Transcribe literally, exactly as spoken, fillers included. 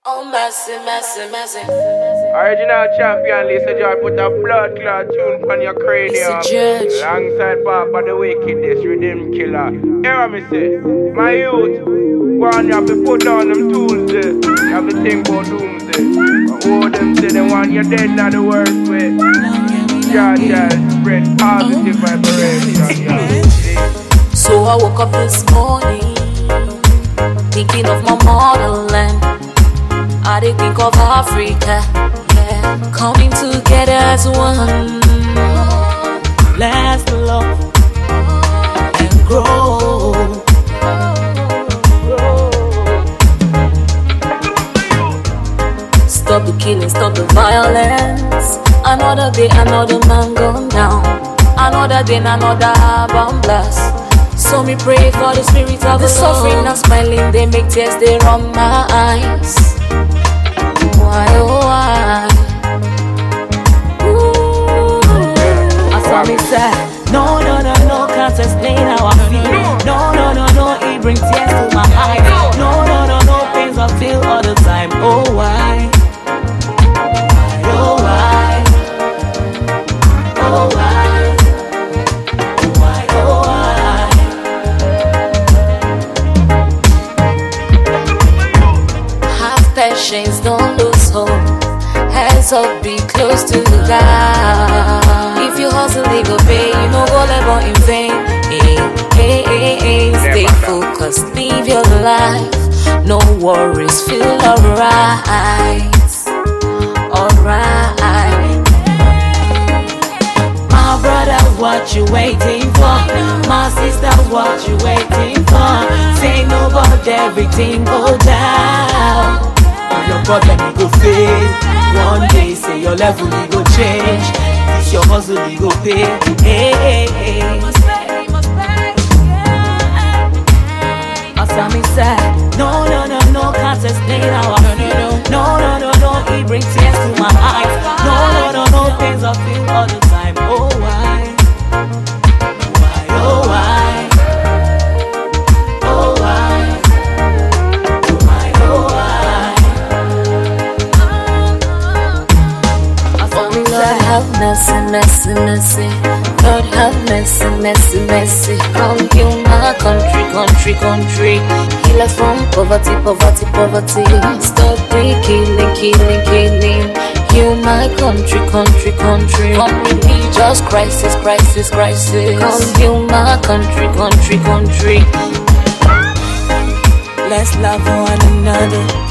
Oh, messy, messy, messy. Original champion, Lisa Joy, put a blood clot tune on your cranium. Alongside Papa the wickedness, rhythm killer. Hear me say, my youth, go on, you have to put down them tools there. You have to think about doomsday. But all them say they want you dead, not the worst way. Jah Jah spread positive vibration. So I woke up this morning, thinking of my motherland. I did think of Africa, yeah. Coming together as one. Let's love and grow. Stop the killing, stop the violence. Another day, another man gone down. Another day, another bomb blast. So me pray for the spirit of the suffering and smiling. They make tears, they run my eyes. Why, oh why? Ooh. I saw me say, no, no, no, no, can't explain how I feel. No, no, no, no, it brings tears to my eyes. No, no, no, no, pains I feel all the time. Oh why? Oh why? Oh why? Oh why? Oh why? Have patience, don't lose hope. Hands up, be close to God. If you hustle, they go pay. You know go labor in vain. Hey, hey, hey, hey. Stay focused, live your life. No worries, feel alright. Alright. My brother, what you waiting for? My sister, what you waiting for? Say no, but everything go down. All your problem you go fail. One day, say your level you go change. This your hustle you go pay. Hey, hey, hey. As me said, no, no, no, no, can't explain how I feel. No, no, no, no, it brings tears to my eyes. No, no, no, no, pains I feel all the time. Oh why? Why? Oh why? Oh why? Why? Oh why? Oh Lord, have mercy, mercy, mercy. Lord, have mercy, mercy, mercy. Come heal my country, country, country. Heal us from poverty, poverty, poverty. Stop the killing, killing, killing. Heal my country, country, country. Come religious crisis, crisis, crisis. Come heal my country, country, country. Let's love one another.